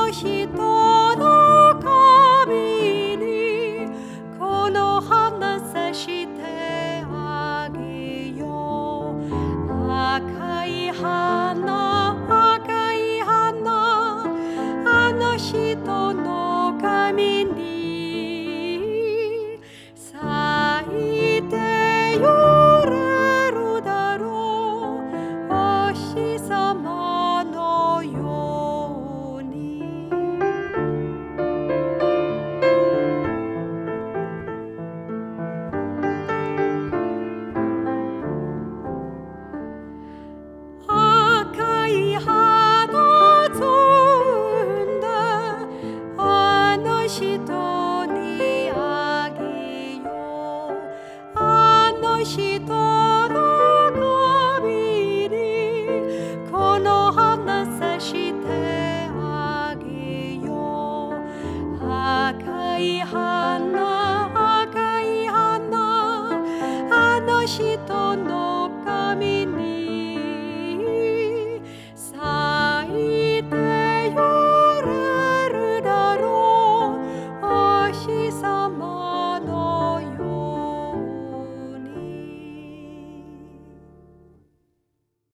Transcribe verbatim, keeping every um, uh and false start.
人の髪にこの花さしてあげよう。赤い花赤い花あの人の髪に咲いて揺れるだろう。お日様のように赤い花摘んだあの人にあげよう。あの人の髪にこの花さしてあげよう。赤い花赤い花あの人の髪に